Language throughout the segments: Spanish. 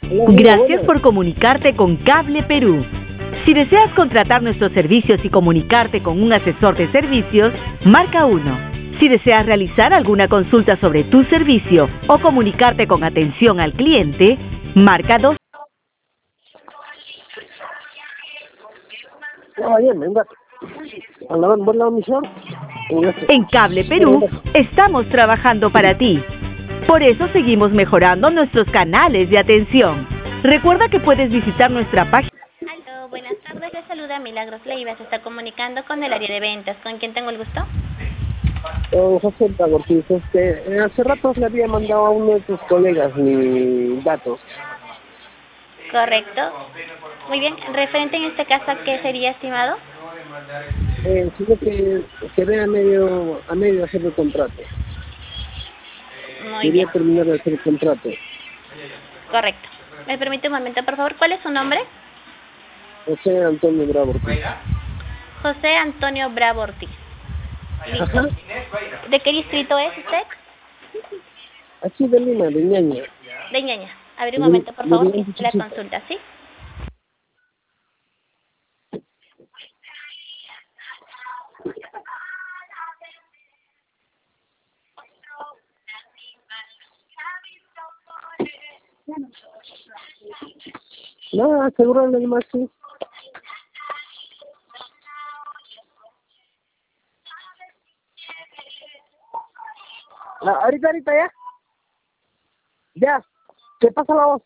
Hola, amigo, Gracias buenas. por comunicarte con Cable Perú. Si deseas contratar nuestros servicios y comunicarte con un asesor de servicios, marca 1. Si deseas realizar alguna consulta sobre tu servicio o comunicarte con atención al cliente, marca 2. No, bien, venga. ¿Al lado misión? En Cable Perú estamos trabajando para ti. Por eso seguimos mejorando nuestros canales de atención. Recuerda que puedes visitar nuestra página. Aló, buenas tardes, le saluda Milagros Leiva, se está comunicando con el área de ventas. ¿Con quién tengo el gusto? José Ortiz, hace rato le había mandado a uno de tus colegas mis datos. Correcto. Muy bien, referente en este caso, ¿a qué sería, estimado? Sino que quedé a medio hacer el contrato. Muy bien, Quería terminar de hacer el contrato. correcto. ¿Me permite un momento, por favor? ¿Cuál es su nombre? José Antonio Bravo Ortiz. José Antonio Bravo Ortiz. Listo. Ajá. ¿De qué distrito es usted? Aquí de Lima, de Ñaña. De Ñaña. A ver, un momento, por favor, que es la consulta, ¿sí? No, asegurarle el más, sí. Ahorita ya. Ya. ¿Qué pasa la voz?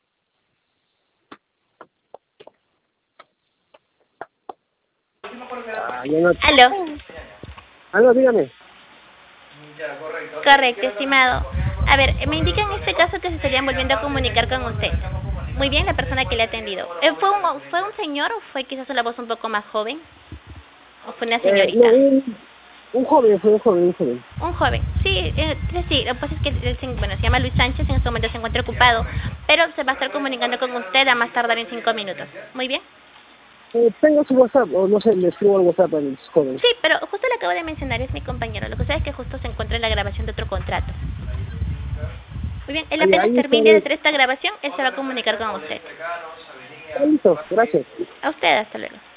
Ya no. Aló. Aló, dígame. Correcto, estimado. A ver, me indica en este caso que se estarían volviendo a comunicar con usted. Muy bien, la persona que le ha atendido. ¿Fue un señor o fue quizás una voz un poco más joven? ¿O fue una señorita? No, un joven, fue un joven. Un joven. Sí, sí, lo que pasa es que él se llama Luis Sánchez, en este momento se encuentra ocupado, pero se va a estar comunicando con usted a más tardar en 5 minutos. Muy bien. Tengo su WhatsApp, o no sé, le escribo al WhatsApp al joven. Sí, pero justo le acabo de mencionar, es mi compañero. Lo que sucede es que justo se encuentra en la grabación de otro contrato. Muy bien, él apenas Ahí termine de está. hacer esta grabación, él se va a comunicar con usted. Listo, gracias. A usted, hasta luego.